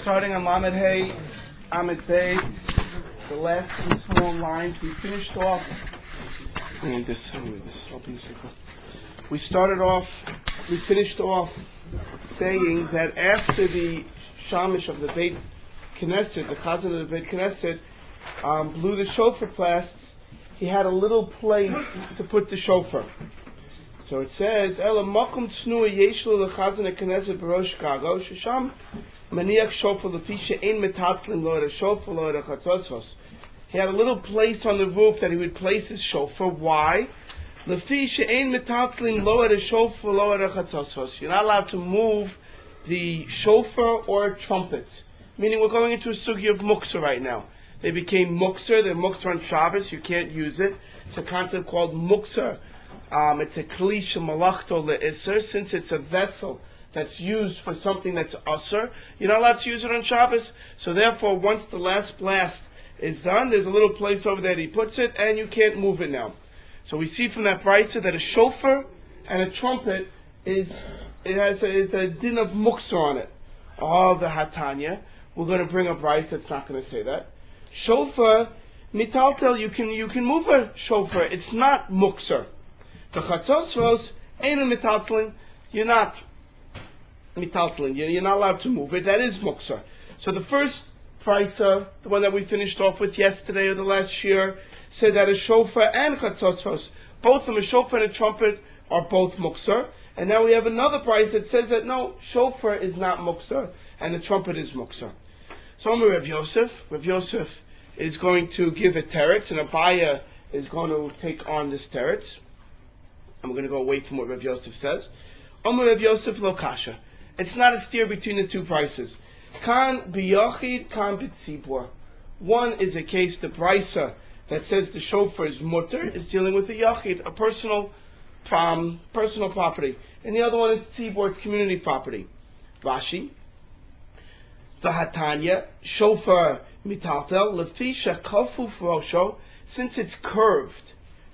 starting on Lamed Hey, Amid Bey, the last two small lines. We finished off. We finished off saying that after the Shamish of the Beit Knesset, the Chazan of the Beit Knesset, blew the shofar blasts, he had a little place to put the shofar. So it says, "Ela makom tsnua yesh lo lechazan haKnesset b'rosh Gago shesham maniach shofar lefi she'ein metatlim lo et shofar lo et chatzos." He had a little place on the roof that he would place his shofar. Why? Lefi she'ein metatlim lo et shofar lo et chatzos. You're not allowed to move the shofar or trumpets. Meaning, we're going into a sugi of muksa right now. They became muksa. They're muksa on Shabbos. You can't use it. It's a concept called muksa. It's a kli shemalachto le'isser. Since it's a vessel that's used for something that's usser, you're not allowed to use it on Shabbos. So therefore, once the last blast is done, there's a little place over there that he puts it, and you can't move it now. So we see from that brisa that a shofar and a trumpet is a din of muksa on it. Oh, the Hatanya. We're going to bring a brisa that's not going to say that. Shofar, mitaltel, you can move a shofar. It's not muksa. The chatzos ain't a mitaltlin. You're not mitaltlin. You're not allowed to move it. That is muksa. So the first brisa, the one that we finished off with yesterday or the last year, said that a shofar and chatzos, both of them, a shofar and a trumpet, are both muksa. And now we have another brisa that says that no, shofar is not muksa and the trumpet is muksa. So Rav Yosef is going to give a teretz, and Abaya is going to take on this teretz. And we're going to go away from what Rav Yosef says. Rav Yosef lo kasha. It's not a steer between the two prices. Kan biyachid, kan b'tzibur. One is a case, the brisa that says the shofar is mutter, is dealing with the yachid, a personal property. And the other one is tzibur, it's community property. Rashi, the Hatanya, shofar mitaltel, lefisha kafu frosho, since it's curved,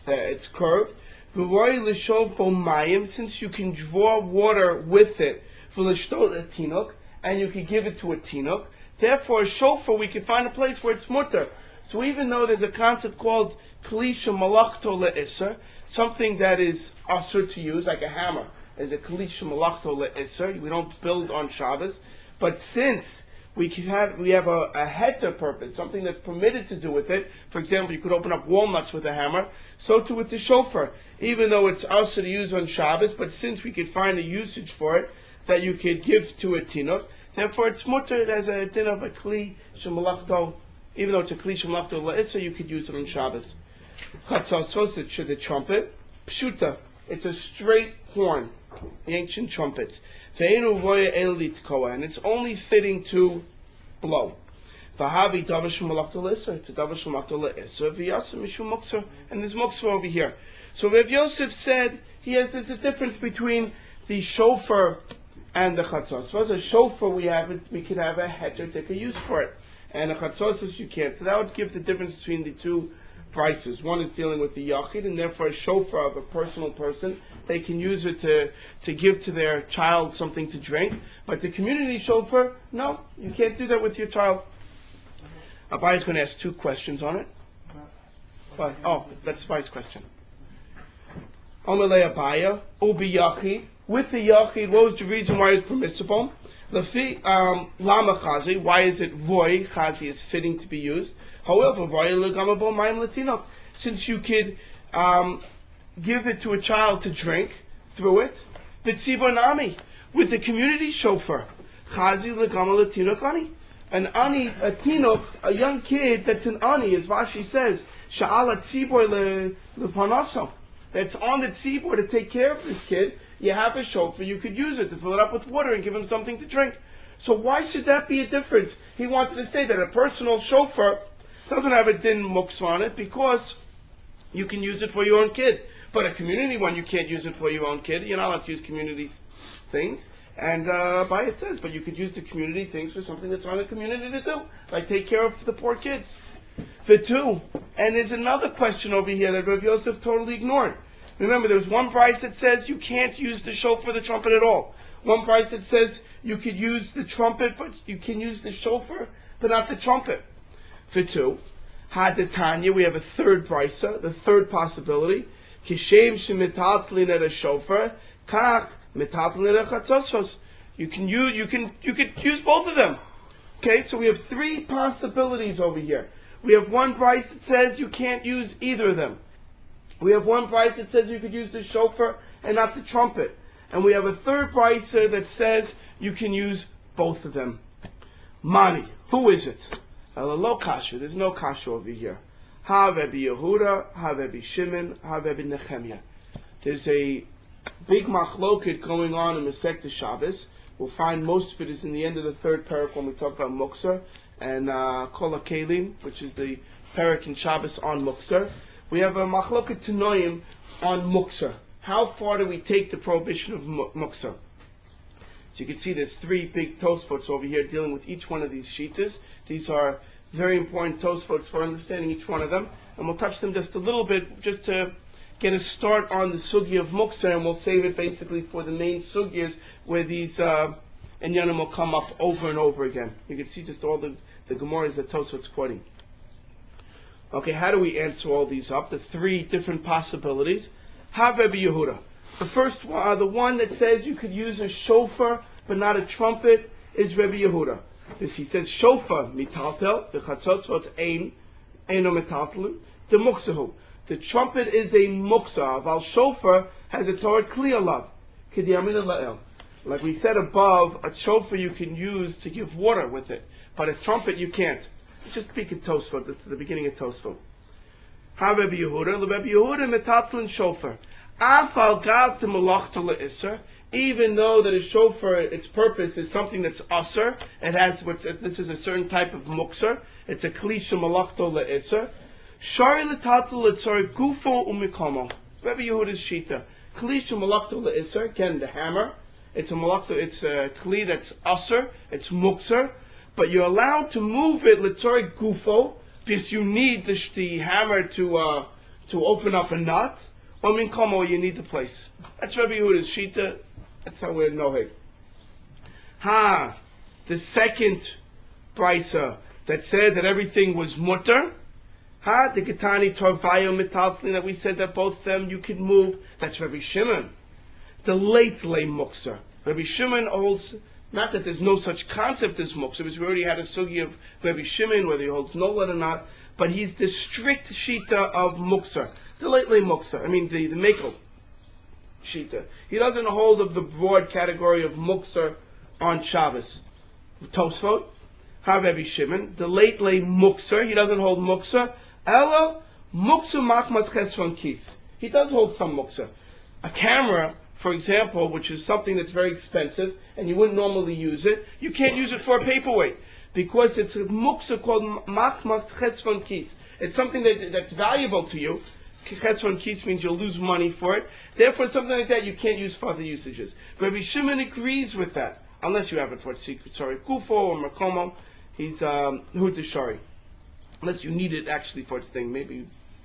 V'roi l'shov bo mayim, since you can draw water with it, v'lishtot a tinok, and you can give it to a tinok. Therefore, a shofar, we can find a place where it's mutter. So even though there's a concept called kli shemalachto le'isser, something that is asur to use, like a hammer, is a kli shemalachto le'isser. We don't build on Shabbos, but since we have a heter purpose, something that's permitted to do with it. For example, you could open up walnuts with a hammer. So too with the shofar. Even though it's also to use on Shabbos, but since we could find a usage for it that you could give to a tinok, therefore it's mutter as a din of a kli shemalachto. Even though it's a kli shemalachto la'isa, you could use it on Shabbos. Chatzos, the trumpet. Pshuta, it's a straight horn. The ancient trumpets. And it's only fitting to blow. Vahavi davash malakta l'isser. It's a davash malakta l'isser. V'yasa mishum muksa. And there's muksa over here. So Rav Yosef said there's a difference between the shofar and the chatzos. So as a shofar we could have a heter, take a use for it. And a chatzos you can't. So that would give the difference between the two prices. One is dealing with the yachid, and therefore a shofar of a personal person, they can use it to give to their child something to drink. But the community shofar, no, you can't do that with your child. Abaya is going to ask two questions on it. What? Oh, that's Abaya's question. Omelei Abaya, ubi yachid. With the yachid, what was the reason why it's permissible? Lafi lama chazi. Why is it roy? Chazi is fitting to be used. However, since you could give it to a child to drink through it, nami with the community shofar, chazi legama latinok ani, an ani, a tinok, a young kid that's an ani, as Rashi says, sha'ala tzibor lepanaso, that's on the tzibor to take care of this kid. You have a shofar, you could use it to fill it up with water and give him something to drink. So why should that be a difference? He wanted to say that a personal shofar doesn't have a din muksa on it because you can use it for your own kid. But a community one, you can't use it for your own kid. You're not allowed to use community things. And Abaya says, but you could use the community things for something that's on the community to do, like take care of the poor kids. For two, and there's another question over here that Rav Yosef totally ignored. Remember, there's one price that says you can't use the shofar, the trumpet at all. One price that says you could use the trumpet, but you can use the shofar, but not the trumpet. For two, Hadatanya, we have a third brisa, the third possibility. Kishem shemitatlin et a shofar, kach mitatlin et a chatzos. You could use both of them. Okay, so we have three possibilities over here. We have one price that says you can't use either of them. We have one price that says you could use the shofar and not the trumpet. And we have a third price that says you can use both of them. Mani, who is it? Lo kasha, there's no kasha over here. Ha Rebbe Yehuda, ha Rebbe Shimon, ha Rebbe Nechemia. There's a big machloket going on in Masechta Shabbos. We'll find most of it is in the end of the third parak when we talk about Muktzah and Kol HaKelim, which is the parak in Shabbos on Muktzah. We have a machloket Tanoim on Muktzah. How far do we take the prohibition of Muktzah? So you can see there's three big Tosfots over here dealing with each one of these shitas. These are very important Tosfots for understanding each one of them. And we'll touch them just a little bit just to get a start on the sugya of Muktzah, and we'll save it basically for the main sugyas where these inyanim will come up over and over again. You can see just all the Gemaras that Tosfot's quoting. Okay, how do we answer all these up? The three different possibilities. Ha Rebbe Yehuda. The first one, the one that says you could use a shofar but not a trumpet, is Rebbe Yehuda. If he says shofar mitaltel, the chatzotzot eino mitaltelin, the muksahu. The trumpet is a muksa. Val shofar has a Torah kli alav. K'diyamin la'el. Like we said above, a shofar you can use to give water with it, but a trumpet you can't. Just speak at Tosfot, the beginning of Tosfot. Ha Rebbe Yehuda, Rebbe Yehuda metatlin shofar. Afal gav to malachta le'isser. Even though that a shofar, its purpose is something that's aser, it has this is a certain type of mukser. It's a klisha malachta le'isser. Shari l'tatul l'tzor gufo umikomo. Rebbe Yehuda's shita. Klisha malachta le'isser. Again, the hammer. It's a malachta. It's a kli that's aser. It's mukser. But you're allowed to move it l'tzor gufo because you need the hammer to open up a nut. Or minkomo, you need the place. That's Rebbe Yehuda's shita. That's how we're knowing. The second brisa that said that everything was mutter. The Getani Torvayo Metaltlin, that we said that both of them you could move. That's Rabbi Shimon. The late lay mukser. Rabbi Shimon holds, not that there's no such concept as mukser, because we already had a sugi of Rabbi Shimon, whether he holds no let or not, but he's the strict shita of mukser. The late lay mukser, the Mekel shita. He doesn't hold of the broad category of mukser on Shabbos. Tosfot, Rabbi Shimon. The late lay mukser, he doesn't hold mukser. Ella muksa machmas chesron kis. He does hold some muksa. A camera, for example, which is something that's very expensive and you wouldn't normally use it, you can't use it for a paperweight because it's a muksa called machmas chesron kis. It's something that's valuable to you. Chesron kis means you'll lose money for it. Therefore, something like that you can't use for other usages. Rabbi Shimon agrees with that, unless you have it for secret. Sorry, kufo or makomo. He's hudashari. Unless you need it actually for its thing, maybe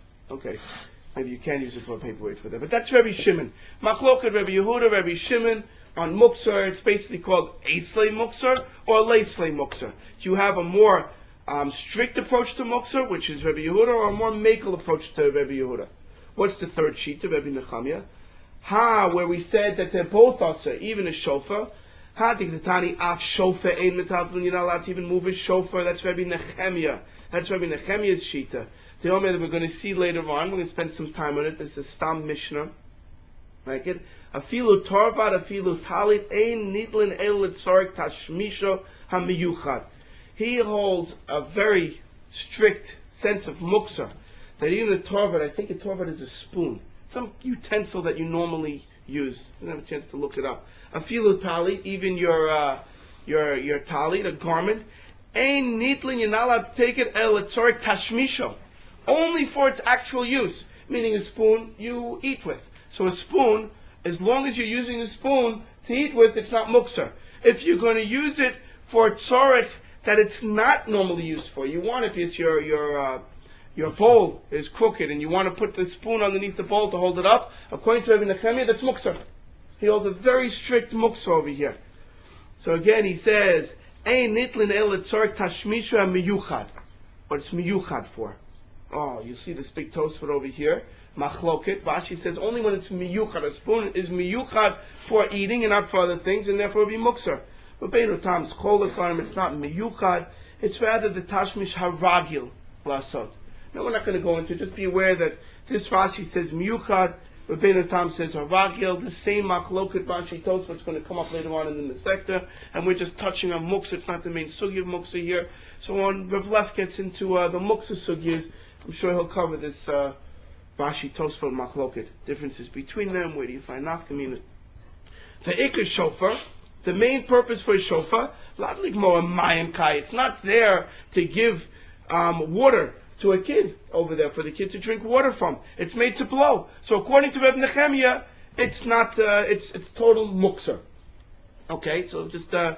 you can use it for a paperweight for that. But that's Rabbi Shimon. Machloket Rabbi Yehuda, Rabbi Shimon on mukser. It's basically called Eislei mukser or Leislei mukser. You have a more strict approach to mukser, which is Rabbi Yehuda, or a more makel approach to Rabbi Yehuda. What's the third sheet of Rabbi Nechemia? Where we said that they're both asa, even a shofar. Digdatani af shofar ein metaltlin. You're not allowed to even move a shofar. That's Rabbi Nechemia. That's Rabbi Nechemia's shita. The Omer that we're going to see later on, we're going to spend some time on it. This is Stam Mishnah. Like it. Afilu torvad, afilu talit, ein nidlin el tzorik tashmisho hamiyuchad. He holds a very strict sense of muksa. That even a torvad, I think a torvad is a spoon. Some utensil that you normally use. I didn't have a chance to look it up. Afilu talit, even your talit, a garment. Ein nitlin, you're not allowed to take it el tzorik tashmisho. Only for its actual use. Meaning a spoon you eat with. So a spoon, as long as you're using a spoon to eat with, it's not mukser. If you're going to use it for tzorich that it's not normally used for, you want it because your bowl is crooked and you want to put the spoon underneath the bowl to hold it up, according to Rabbi Nechemia, that's mukser. He holds a very strict muksa over here. So again, he says, Ein nitlin el tzorek tashmisha miyuchad. What's miyuchad for? Oh, you see this big Tosfot over here. Machloket. Rashi says only when it's miyuchad. A spoon is miyuchad for eating and not for other things, and therefore it'll be mukser. But Beinu Tam's cholakarim, it's not miyuchad. It's rather the tashmish haragil lasot. Now we're not going to go into. Just be aware that this Rashi says miyuchad. Rabbeinu Tam says haragil. The same machloket Rashi Tosfot's going to come up later on in the sector, and we're just touching on muksa. It's not the main sugi of muksa here. So when Rav Leff gets into the muksa sugis, I'm sure he'll cover this Rashi Tosfot machloket, differences between them. Where do you find nafkamina? The ikar shofar, the main purpose for a shofar, ladlik moa mayim kai. It's not there to give water to a kid over there for the kid to drink water from. It's made to blow. So according to Reb Nechemia, it's not. It's total mukser. Okay, so just to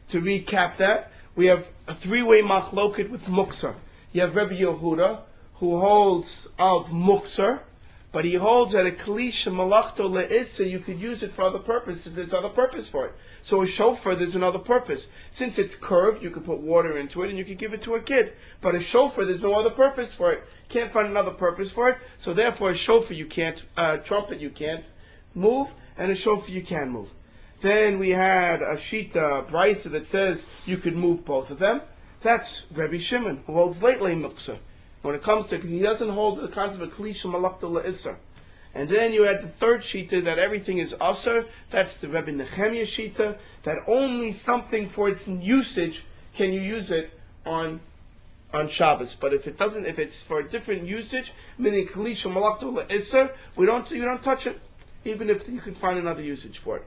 recap that, we have a three-way machloket with mukser. You have Rebbe Yehuda, who holds of mukser, but he holds that a klisha malachto le'issa, you could use it for other purposes. There's other purpose for it. So a shofar, there's another purpose. Since it's curved, you could put water into it and you could give it to a kid. But a shofar, there's no other purpose for it. Can't find another purpose for it. So therefore, a shofar you can't, trumpet you can't move, and a shofar you can move. Then we had a shita brisa that says you could move both of them. That's Rebbe Shimon, who holds late muksa. When it comes to, he doesn't hold the concept of klisha malachta le'isser. And then you had the third shita that everything is usser. That's the Rebbe Nechemia shita, that only something for its usage can you use it on Shabbos. But if it doesn't, if it's for a different usage, meaning klisha malachta le'isser, you don't touch it, even if you could find another usage for it.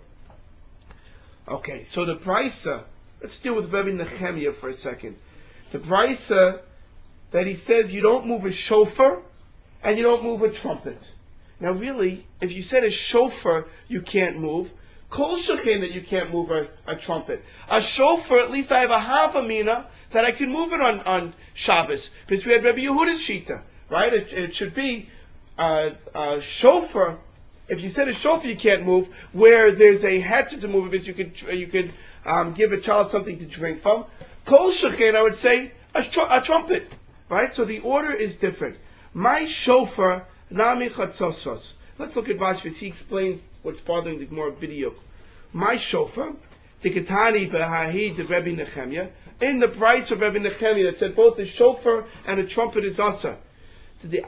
Okay, so the brisa. Let's deal with Rebbe Nechemia for a second. The brisa that he says you don't move a shofar and you don't move a trumpet. Now really, if you said a shofar you can't move, kol shechen that you can't move a trumpet. A shofar, at least I have a half a mina that I can move it on Shabbos. Because we had Rebbe Yehuda's shita, right? It should be a shofar. If you said a shofar you can't move, where there's a heter to move it, because you could give a child something to drink from. Kol shechen, I would say a trumpet. Right? So the order is different. My shofar, nami chatzosos. Let's look at Rashi. He explains what's bothering the Gemara video. My shofar, the Ketani Behahi the Rebbe Nechemia, in the price of Rebbe Nechemia that said both the shofar and the trumpet is asa. The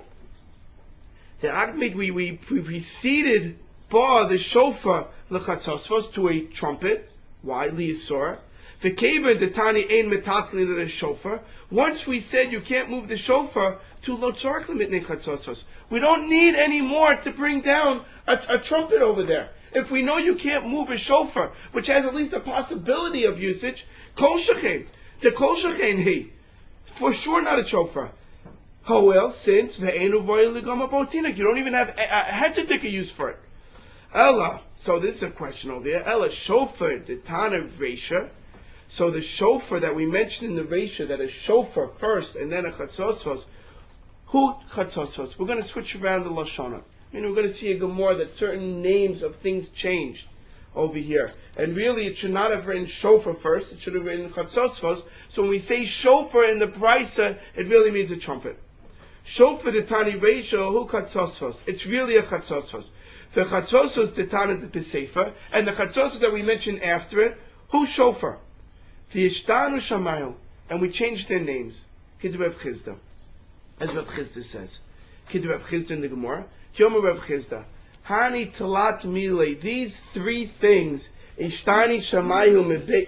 Agmid, we preceded bar the shofar lechatzosos to a trumpet. Why? Liyisor. The kever the tani ein metaklin the shofar. Once we said you can't move the shofar to lo tzarich l'mitnei chatzotsos. We don't need any more to bring down a trumpet over there. If we know you can't move a shofar, which has at least a possibility of usage, kol shechen, the kol shechen he, for sure not a shofar. Oh well, since ve'enu voyel ligama botinik, you don't even have a hetedik use for it. Ella, so this is a question over here. Ella shofar the tana reisha. So the shofar that we mentioned in the Reisha, that a shofar first and then a chatzotsos, who chatzotsos? We're going to switch around the Lashona. We're going to see a Gemara that certain names of things changed over here. And really it should not have written shofar first, it should have written chatzotsos. So when we say shofar in the Brisa, it really means a trumpet. Shofar the Tani Reisha, who chatzotsos? It's really a chatzotsos. The chatzotsos the Tani the Pesefer, and the chatzotsos that we mentioned after it, who shofar? V'yishtanu shamayu, and we changed their names. Kid Reb Chizda, as Reb Chizda says. Kid Reb Chizda in the Gemara. Yomer Reb Chizda. Hani talat mile. These three things. Ishtani shamayu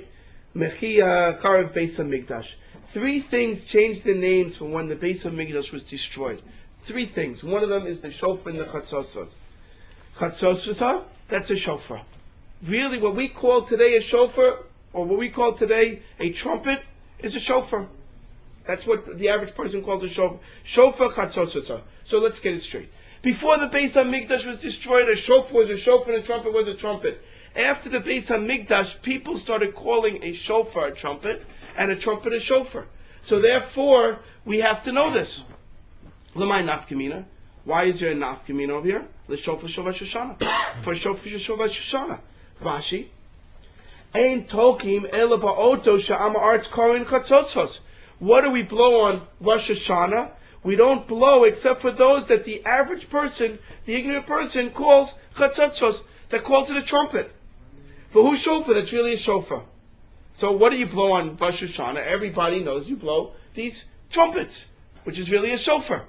mechia charav beis hamikdash. Three things changed the names from when the Beis Hamikdash was destroyed. Three things. One of them is the shofar and the chatzosot. Chatzosot, that's a shofar. Really, what we call today a shofar, or what we call today a trumpet, is a shofar. That's what the average person calls a shofar. Shofar chatzosot. So let's get it straight. Before the Beis Hamikdash was destroyed, a shofar was a shofar and a trumpet was a trumpet. After the Beis Hamikdash, people started calling a shofar a trumpet and a trumpet a shofar. So therefore, we have to know this. L'may nafkamina. Why is there a nafkamina over here? L'shofar shel Rosh Hashanah. For shofar shel Rosh Hashanah. Rashi. Ein tokim ela ba'oto she'am ha'aretz korin chatzotzos. What do we blow on Rosh Hashanah? We don't blow except for those that the average person, the ignorant person, calls chatzotzos, that calls it a trumpet. For who's shofar? It's really a shofar. So what do you blow on Rosh Hashanah? Everybody knows you blow these trumpets, which is really a shofar.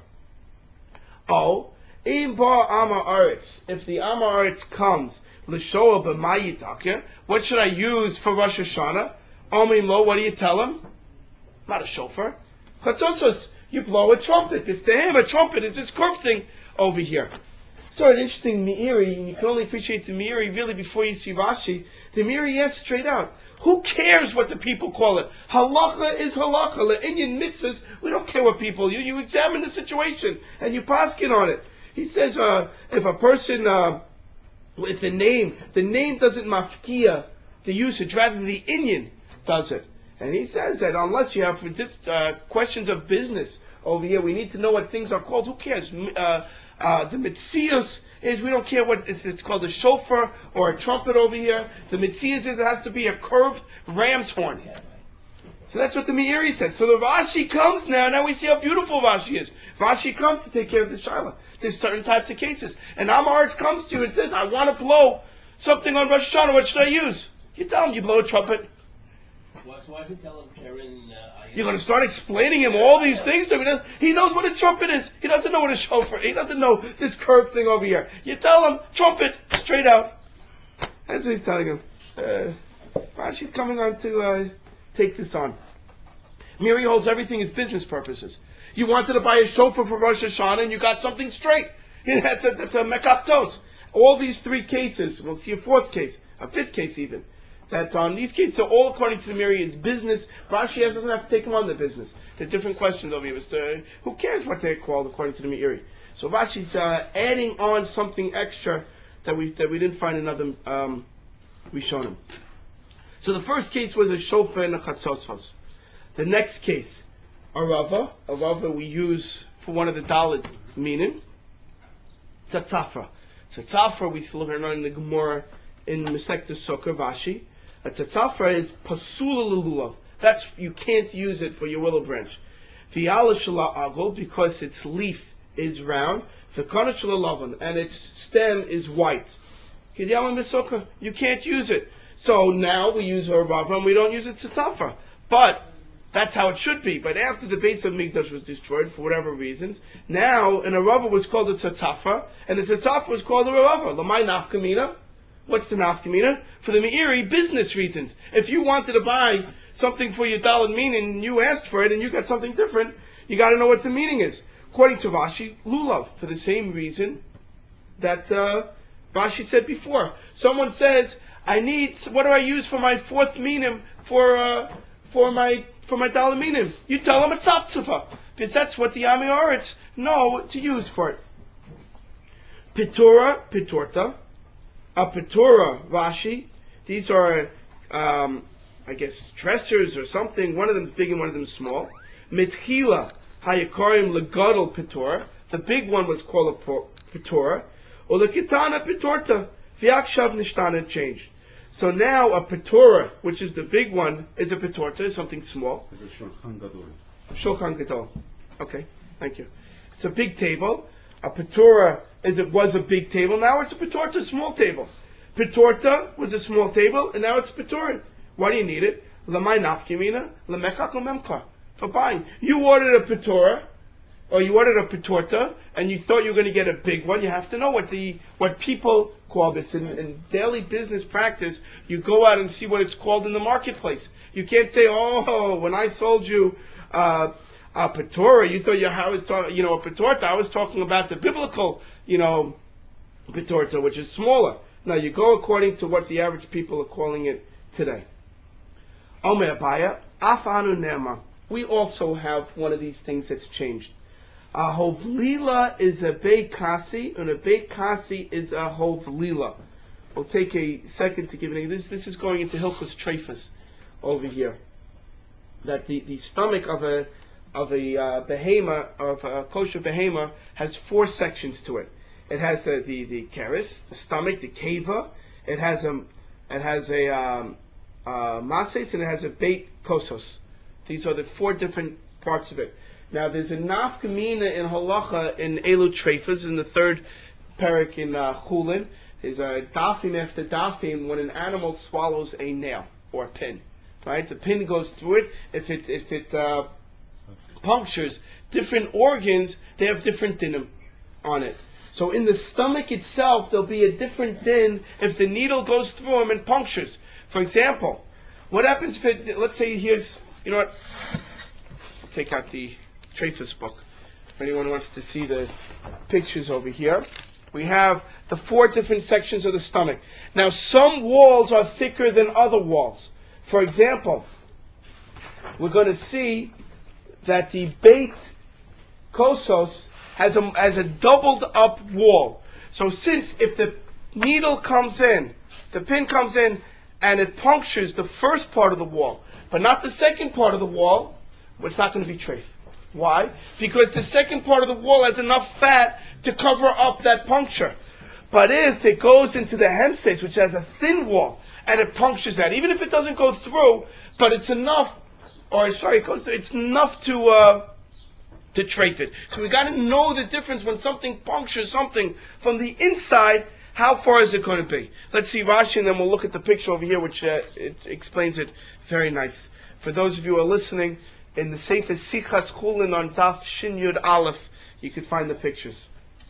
Oh, im bar Am Haaretz. If the Am Haaretz comes, l'shoah b'mayitake, what should I use for Rosh Hashanah? Omin lo, what do you tell him? Not a shofar. Chatzotzos, you blow a trumpet. It's to him, a trumpet is this curved thing over here. So an interesting Meiri, and you can only appreciate the Meiri really before you see Rashi. The Meiri asks straight out, who cares what the people call it? Halacha is halacha. Le'inyan mitzvahs, we don't care what people. You examine the situation and you paskin on it. He says if a person with the name doesn't mafkia the usage, rather the inyan does it. And he says that unless you have questions of business over here, we need to know what things are called. Who cares? The mitzias is we don't care what it's called, a shofar or a trumpet over here. The mitzias is it has to be a curved ram's horn. So that's what the Meiri says. So the Rashi comes now. Now we see how beautiful Rashi is. Rashi comes to take care of the shaila. There's certain types of cases. And Am Haaretz comes to you and says, I want to blow something on Rosh Hashanah. What should I use? You tell him you blow a trumpet. So why should you tell him, Karen? You're going to start explaining him all these things to him. He knows what a trumpet is. He doesn't know what a shofar is. He doesn't know this curved thing over here. You tell him, trumpet, straight out. That's what he's telling him. Rashi's coming on to take this on. Meiri holds everything is business purposes. You wanted to buy a shofar for Rosh Hashanah and you got something straight. That's a mekaptos. All these three cases, we'll see a fourth case, a fifth case even. That on these cases, are all according to the Meiri is business. Rashi doesn't have to take them on the business. There are different questions over here. Who cares what they're called according to the Meiri? So Rashi's adding on something extra that we didn't find in other Rishonim. So the first case was a shofar and a chatzotzos. The next case, a rava we use for one of the Dalit meaning. Tzatzafra. Tzatzafra we still learn in the Gemara in Masechta Sukkah, Rashi. A tzatzafra is pasula lelulav. That's, you can't use it for your willow branch. V'yala shala agol, because its leaf is round. V'kana shala lavan, and its stem is white. You can't use it. So now we use a rava and we don't use a tzatzafra. But that's how it should be. But after the base of Mikdash was destroyed for whatever reasons, now an arava was called a tzatzafra, and the tzatzafra was called a arava. Lamai nafkamina. What's the nafkamina? For the Meiri, business reasons. If you wanted to buy something for your Dalit meaning, and you asked for it, and you got something different, you got to know what the meaning is. According to Rashi, lulav, for the same reason that Rashi said before. Someone says, what do I use for my fourth minim for my Dalit minim? You tell them it's tzatzafa, because that's what the Am Haaretz know to use for it. Pitura, pitorta. A Petura, Rashi, these are, I guess, dressers or something. One of them's big and one of them's small. Mitchila, Hayakarim Legadol Petura. The big one was called a Petura. Or the Kitana Petorta. V'yakshav Nishtana changed. So now a Petura, which is the big one, is a Petorta, is something small. It's a Shulchan Gadol. Shulchan Gadol. Okay, thank you. It's a big table. A Petura was a big table, now it's a Petorta, small table. Petorta was a small table, and now it's Petura. Why do you need it? Lamai nafkimina, lamechak lamemkar. For buying. You ordered a Petura, or you ordered a Petorta, and you thought you were going to get a big one. You have to know what people call this. In daily business practice, you go out and see what it's called in the marketplace. You can't say, oh, when I sold you a Petora, you thought I was talking, a Petorta. I was talking about the biblical, Petorta, which is smaller. Now you go according to what the average people are calling it today. Omer Abaya, Afanu Nema. We also have one of these things that's changed. A hovlila is a beikasi, and a beikasi is a hovlila. We'll take a second to give it. This is going into Hilchos Treifas over here. That the stomach of behema, of a kosher behema, has 4 sections to it. It has the keres, the stomach, the keva. It has a mases, and it has a beit kosos. These are the 4 different parts of it. Now there's a nafkamina in halacha in elu treifas in the 3rd parak in Chulin. There's a dafim after dafim when an animal swallows a nail or a pin. Right, the pin goes through it. If it punctures different organs, they have different dinim on it. So in the stomach itself, there'll be a different din if the needle goes through them and punctures. For example, what happens if let's say here's, you know what? Take out the Treifus book. If anyone wants to see the pictures over here, we have the 4 different sections of the stomach. Now, some walls are thicker than other walls. For example, we're going to see that the Beit Kosos has a doubled up wall. So since if the needle comes in, the pin comes in, and it punctures the first part of the wall, but not the second part of the wall, well, it's not going to be treif. Why? Because the second part of the wall has enough fat to cover up that puncture. But if it goes into the hemses, which has a thin wall, and it punctures that, even if it doesn't go through, but it's enough, it's enough to treif it. So we got to know the difference when something punctures something from the inside. How far is it going to be? Let's see Rashi, and then we'll look at the picture over here, which it explains it very nice. For those of you who are listening, in the Sefer Sichas Chulin on Daf Shin Yud Aleph, you can find the pictures.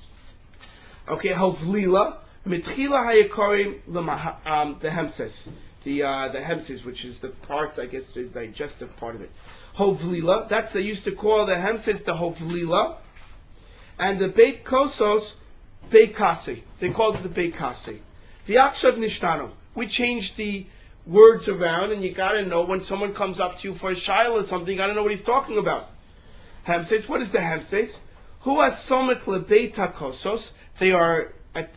Okay, Hovlila, Mitchila Hayakarim, the Hemses. The Hemses, which is the part, I guess, the digestive part of it. Hovlila, they used to call the Hemses the Hovlila, and the Beit Kosos, Beit Kasi. They called it the Beit Kasi. V'akshav Nishtano. We changed the words around, and you got to know when someone comes up to you for a shaila or something, you got to know what he's talking about. Hemses, what is the Hemses? Hu asomech lebeit hakosos. They are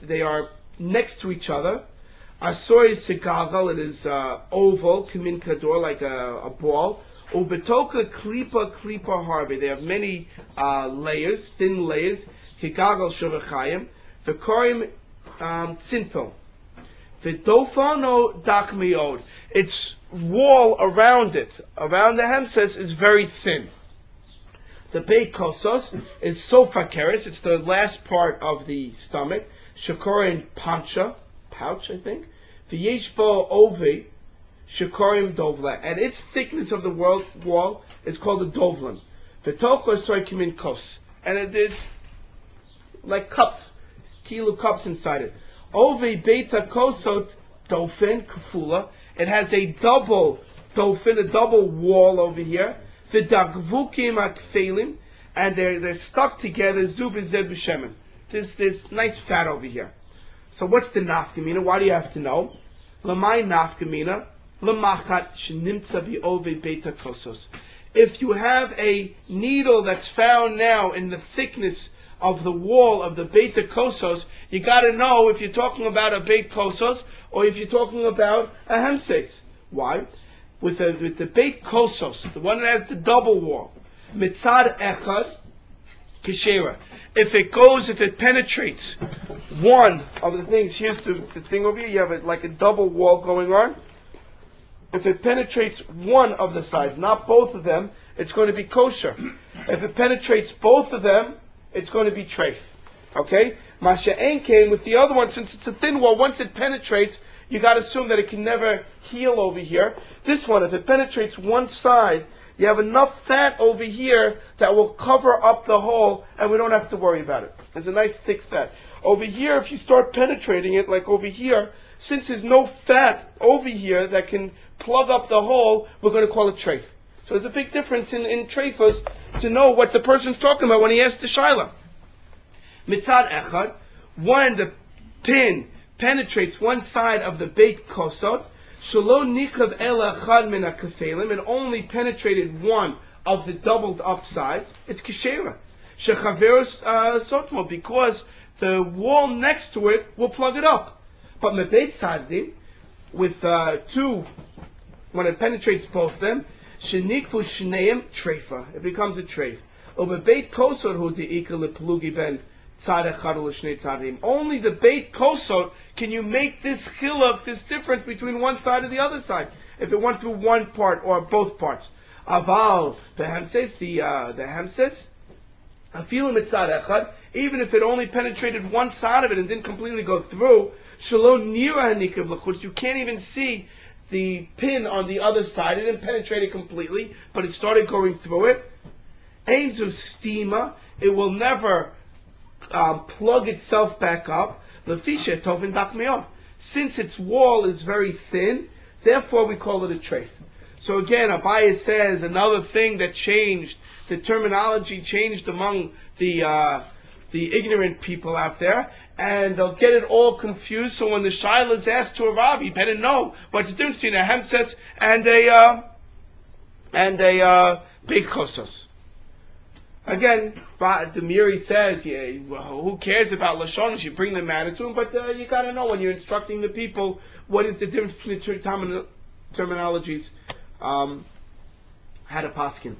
next to each other. Asori segagal, it is oval, kamin kador, like a ball. Ubetoka klipa harbe. They have many layers, thin layers. Higagal shavachayim. V'korim tzinpil. V'dofano dakmiod. Its wall around it, around the hemses, is very thin. The Beit Kosos is sofakeres. It's the last part of the stomach. Shakorin pancha, pouch, I think. V'yeshbo ovi, shakorim dovla. And its thickness of the wall is called a dovlan. V'tocho soikimin kos. And it is like cups, kilo cups inside it. Ovi beta kosot dofin kafula. It has a double dofin, a double wall over here. The dagvukim akfelim, and they're stuck together. Zub zed b'shemen. There's nice fat over here. So what's the nafkamina? Why do you have to know? Lamai nafkamina lamachat shenimtza bi'ove beta kosos. If you have a needle that's found now in the thickness of the wall of the beta kosos, you got to know if you're talking about a beit kosos or if you're talking about a hemses. Why? With the Beit Kosos, the one that has the double wall, mitzad echad kishera. If it penetrates one of the things, here's the thing over here. You have like a double wall going on. If it penetrates one of the sides, not both of them, it's going to be kosher. If it penetrates both of them, it's going to be treif. Okay? Masha came with the other one, since it's a thin wall, once it penetrates, you got to assume that it can never heal over here. This one, if it penetrates one side, you have enough fat over here that will cover up the hole, and we don't have to worry about it. There's a nice thick fat. Over here, if you start penetrating it, like over here, since there's no fat over here that can plug up the hole, we're going to call it treif. So there's a big difference in treifas to know what the person's talking about when he asks the shaila. Mitzad echad, when the pin penetrates one side of the Beit Kosot, Shalo Nikav Ela Chad Min HaKafelim, it only penetrated one of the doubled up sides, it's Kishera. Shechaveros Sotmo, because the wall next to it will plug it up. But Mebeit Sadim, with two, when it penetrates both of them, Shenikfu shneim treifa. It becomes a treif. Over beit kosod hu deika leplugi ben tzad echad u'shnei tzadim. Only the beit kosod can you make this chiluk, this difference between one side and the other side. If it went through one part or both parts. Aval the hamses, the hamses. Afilu mitzad echad. Even if it only penetrated one side of it and didn't completely go through, shelo nira hanikav l'chutz. You can't even see the pin on the other side. It didn't penetrate it completely, but it started going through it. Einzu stima. It will never plug itself back up. Lefisha tovin dakmeon. Since its wall is very thin, therefore we call it a treif. So again, Abaye says another thing that changed, the terminology changed among the ignorant people out there, and they'll get it all confused. So when the shaila is asked to a rabbi, you better know what's the difference between a hemses and a beit kosos. Again, the Miri says, yeah, well, who cares about lashon? You bring the matter to him, but you got to know when you're instructing the people what is the difference between the terminologies. How to paskin.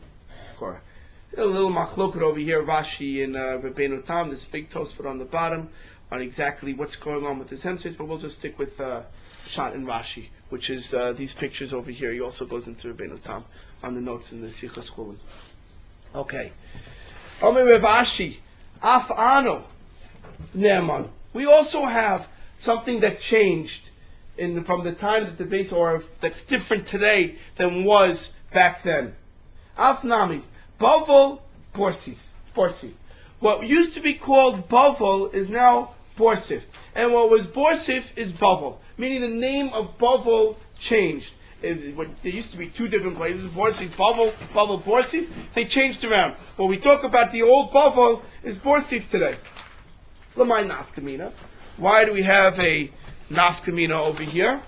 A little machloket over here, Rashi and Rabbeinu Tam, this big Tosfot on the bottom, on exactly what's going on with his hemses, but we'll just stick with Pshat and Rashi, which is these pictures over here. He also goes into Rabbeinu Tam on the notes in the Sichas Chulin. Okay. Omer Rav Ashi, Af Ano, Ne'eman. We also have something that changed from the time that the base, or that's different today than was back then. Af Nami. Bavel, Borsi. What used to be called Bavel is now Borsif. And what was Borsif is Bavel. Meaning the name of Bavel changed. There used to be two different places, Borsif, Bavel, Borsif. They changed around. When we talk about the old Bavel, is Borsif today. Lamai Nafkamina. Why do we have a Nafkamina over here?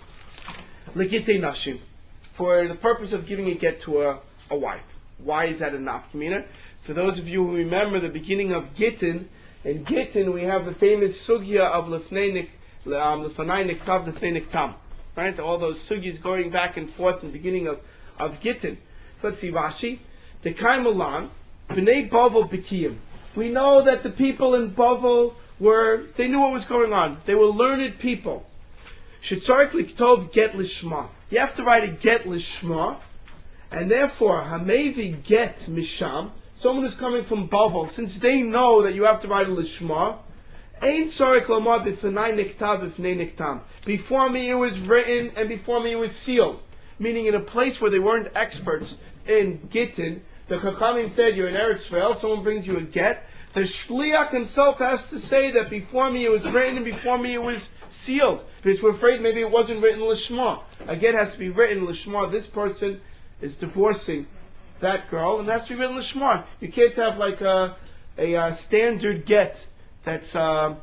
Legite Nashim. For the purpose of giving a get to a wife. Why is that a nafkamina? For those of you who remember the beginning of Gittin, in Gittin we have the famous sugya of Lefnei Niktav, Lefnei Niktam. Right? All those sugyas going back and forth in the beginning of Gittin. Let's see, Rashi. Dekai Milan, B'nai Bavel B'kiyim. We know that the people in Bavel they knew what was going on. They were learned people. Shetzarik Liktov Get Lishma. You have to write a Get Lishma. And therefore, Hamevi get Misham, someone who's coming from Bavel, since they know that you have to write a Lishma, Ein Tzarek Lomar B'fnai Niktav B'fnei Niktam. Before me it was written, and before me it was sealed. Meaning in a place where they weren't experts in Gittin, the Chachamim said, you're in Eretz Yisrael, someone brings you a get, the Shliach himself has to say that before me it was written, and before me it was sealed. Because we're afraid maybe it wasn't written Lishma. A get has to be written Lishma. This person is divorcing that girl, and that's to be written l'shma. You can't have like a standard get that's a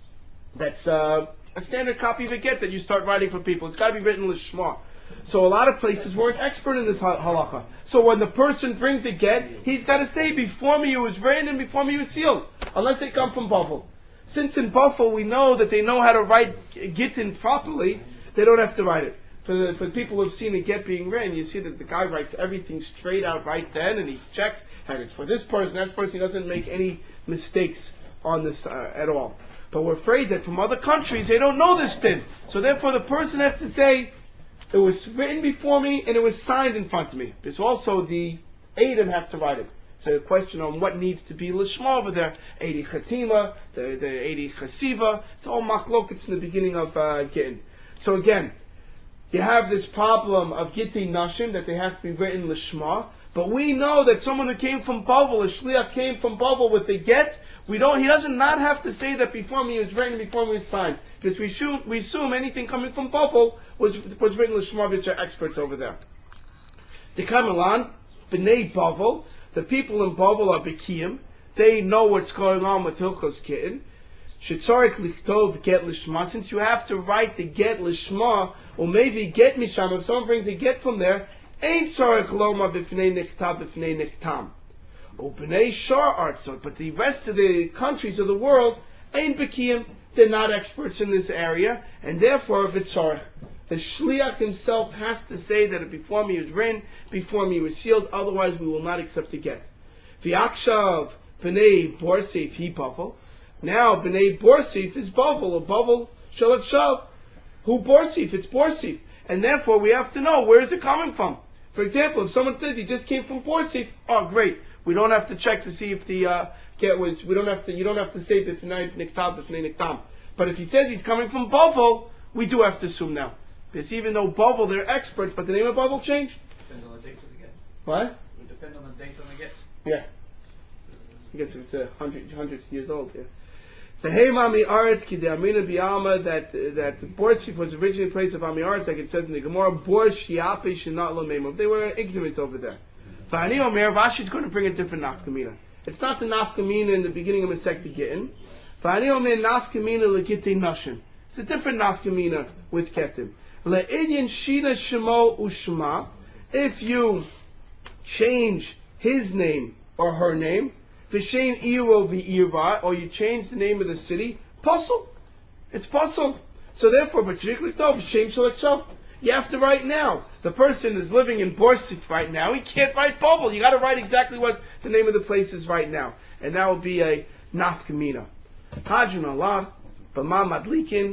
standard copy of a get that you start writing for people. It's got to be written l'shma. So a lot of places weren't expert in this halacha. So when the person brings a get, he's got to say, before me it was written and before me it was sealed, unless they come from Bavel. Since in Bavel we know that they know how to write gittin properly, they don't have to write it. For people who have seen a get being written, you see that the guy writes everything straight out right then, and he checks, and it's for this person, that person. He doesn't make any mistakes on this at all. But we're afraid that from other countries, they don't know this thing. So therefore the person has to say, it was written before me, and it was signed in front of me. There's also the Eidim have to write it. So a question on what needs to be Lishma over there. Eidi Chatima, the Eidi Chasiva. It's all machlokets in the beginning of Gittin. So again, you have this problem of Gittin Nashim, that they have to be written Lishma. But we know that someone who came from Bavel, a Shliach came from Bavel with the get, he doesn't not have to say that before me it was written, before me it was signed. Because we assume anything coming from Bavel was written Lishma, because they're experts over there. The Kamalan, B'nai Bavel, the people in Bavel are B'kiyim. They know what's going on with Hilchos Gittin. Shetzarik lichtov get lishma. Since you have to write the get lishma, or maybe get misham, if someone brings a get from there, ain't tzarek loma b'fnei niktav b'fnei niktam. Or b'nei shar artzot. But the rest of the countries of the world ain't b'kiyim. They're not experts in this area, and therefore v'tzarek. The shliach himself has to say that before me is written, before me was sealed, otherwise we will not accept the get. V'akshav b'nei borsif he bavel. Now b'nei borsif is bavel, a bavel shalat shav. Who borsif? It's borsif. And therefore we have to know where is it coming from. For example, if someone says he just came from borsif, oh great. We don't have to check to see if the get was, you don't have to say b'fnei niktab, b'fnei niktam. But if he says he's coming from bavel, we do have to assume now. Because even though Bavel, they're experts, but the name of Bavel changed. Depends on the date of the get. What? It would depend on the date of the get. Yeah. I guess if it's hundreds of years old, yeah. Tehemami Aretz ki de'amina bi'alma that Borsif was originally a place of Ami Aretz, like it says in the Gemara, Borsh Yape Shinat Lo Meimov. They were ignorant over there. V'ani Omer, Rashi's going to bring a different nafkamina. It's not the nafkamina in the beginning of Masechet Gittin. V'ani Omer nafkamina legitin nashim. It's a different nafkamina with ketim. Le'inyan shina shemo ushma. If you change his name or her name, v'shein iro v'irva, or you change the name of the city, puzzle. It's puzzle. So therefore, you have to write now. The person is living in Borsif right now. He can't write Bavel. You got to write exactly what the name of the place is right now, and that will be a nafkamina. Hajun Allah, b'ma madlikin.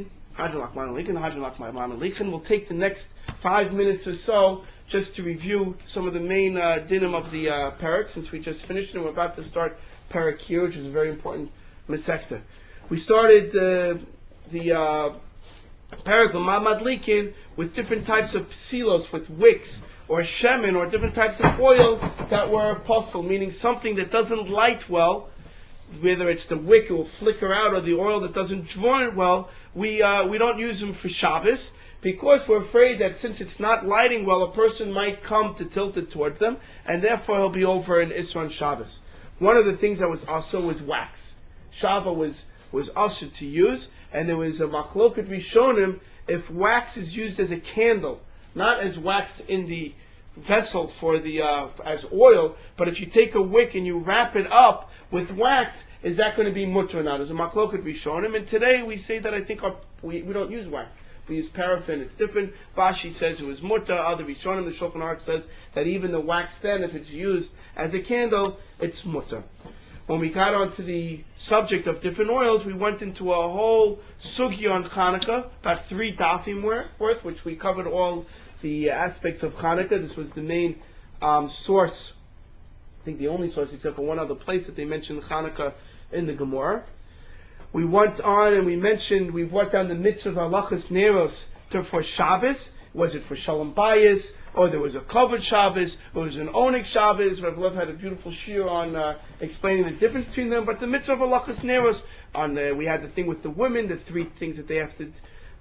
We'll take the next 5 minutes or so just to review some of the main dinim of the parak, since we just finished and we're about to start parak here, which is a very important masechta. We started the parak Madlikin with different types of silos, with wicks or shemen or different types of oil that were apostle, meaning something that doesn't light well. Whether it's the wick, it will flicker out, or the oil that doesn't draw it well, we don't use them for Shabbos, because we're afraid that since it's not lighting well, a person might come to tilt it toward them, and therefore he'll be over in Isra Shabbos. One of the things that was also was wax. Shava was also to use, and there was a machloket rishonim if wax is used as a candle, not as wax in the vessel for the as oil, but if you take a wick and you wrap it up with wax, is that going to be mutter or not? There's a machloket rishonim, and today we say that I think we don't use wax. We use paraffin. It's different. Bashi says it was mutter. Other rishonim, the Shulchan Aruch says that even the wax then, if it's used as a candle, it's mutter. When we got onto the subject of different oils, we went into a whole sugya on Chanukah, about 3 dafim worth, which we covered all the aspects of Chanukah. This was the main source, I think the only source except for one other place that they mentioned Chanukah in the Gemara. We went on and we brought down the mitzvah of halachas neros for Shabbos. Was it for Shalom Bayis, or there was a covered Shabbos, or was it an Onik Shabbos? Rav Lev had a beautiful shir on explaining the difference between them. But the mitzvah of halachas neros, we had the thing with the women, the 3 things that they have to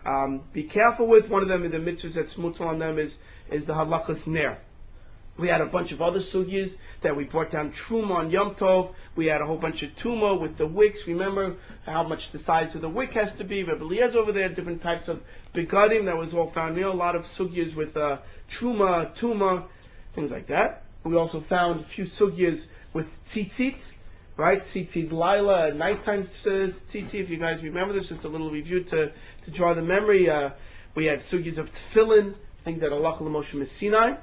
be careful with. One of them in the mitzvahs that's mutal on them is the halachas ner. We had a bunch of other sugyas that we brought down truma on Yom Tov. We had a whole bunch of tuma with the wicks. Remember how much the size of the wick has to be. Rabbi Eliezer over there, different types of begadim. That was all found. A lot of sugyas with truma, tuma, things like that. We also found a few sugyas with tzitzit, right? Tzitzit Laila, nighttime tzitzit. If you guys remember this, just a little review to draw the memory. We had sugyas of tefillin, things that Allah Moshe Messinai.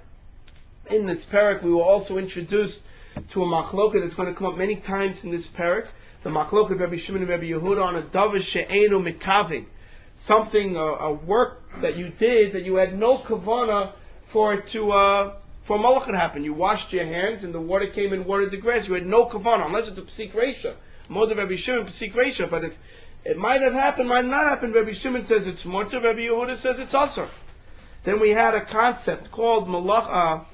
In this parak, we were also introduced to a machloket that's going to come up many times in this parak. The machloket of Rabbi Shimon and Rabbi Yehuda on a davar she'enu mikavin, something, a work that you did that you had no kavana for malach to happen. You washed your hands and the water came and watered the grass. You had no kavana, unless it's a psik reisha. More than Rabbi Shimon, psik reisha. But if it might have happened, might not happen, Rabbi Shimon says it's mutter, Rabbi Yehuda says it's asur. Then we had a concept called malach.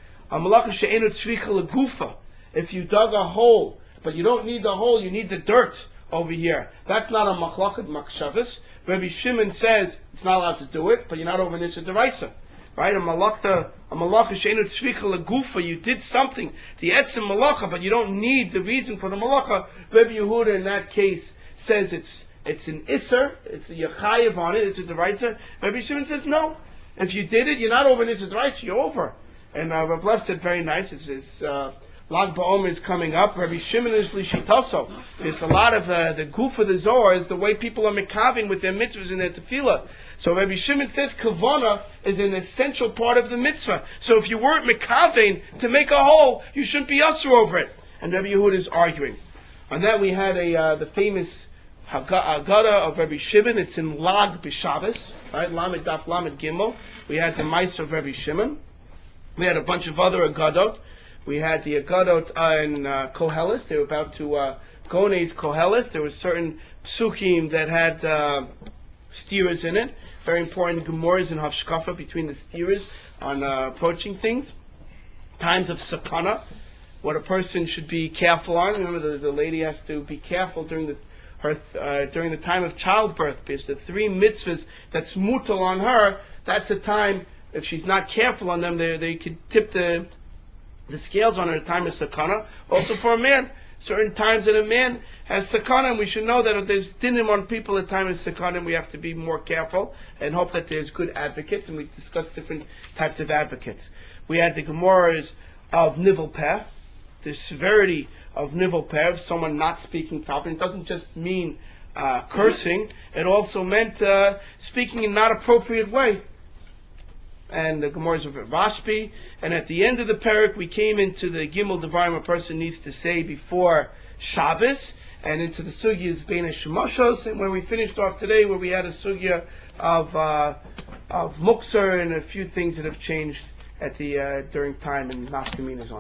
If you dug a hole, but you don't need the hole, you need the dirt over here. That's not a machlokes makshavas. Rabbi Shimon says it's not allowed to do it, but you're not over nisa deraisa, right? A malacha she'enu tzricha legufa. You did something, the etzem malacha, but you don't need the reason for the malacha. Rabbi Yehuda in that case says it's an iser, it's a yachayev on it, it's a deraisa. Rabbi Shimon says no. If you did it, you're not over nisa deraisa, you're over. And Rav Lev said very nice. It's Lag BaOmer is coming up. Rabbi Shimon is lishitaso. There's a lot of the goof of the Zohar is the way people are mekaving with their mitzvahs and their tefillah. So Rabbi Shimon says kavana is an essential part of the mitzvah. So if you weren't mekavein to make a hole, you shouldn't be usher over it. And Rabbi Yehuda is arguing. On that we had the famous Haggadah of Rabbi Shimon. It's in Lag B'Shabbos, right? Lamed Daf Lamed Gimel. We had the Meister of Rabbi Shimon. We had a bunch of other Aggadot. We had the Aggadot in Koheles. They were about to Gones Koheles. There were certain psukim that had steers in it. Very important Gemaras and Hafshkafa between the steers on approaching things. Times of sakana, what a person should be careful on. Remember, the lady has to be careful during the time of childbirth, because the 3 mitzvahs that's mutal on her, that's a time, if she's not careful on them, they could tip the scales on her at the time of sakana. Also for a man, certain times that a man has sakana, and we should know that if there's dinim on people at the time of sakana, we have to be more careful and hope that there's good advocates, and we discussed different types of advocates. We had the Gemaras of Nivel Peh, the severity of Nivel Peh, someone not speaking properly. It doesn't just mean cursing, it also meant speaking in not appropriate way. And the Gemaras of Rashbi, and at the end of the parak we came into the Gimel Devarim a person needs to say before Shabbos, and into the sugyas Bein Shemoshos, and where we finished off today, where we had a sugya of Mukser and a few things that have changed at the during time and Nafkaminas on.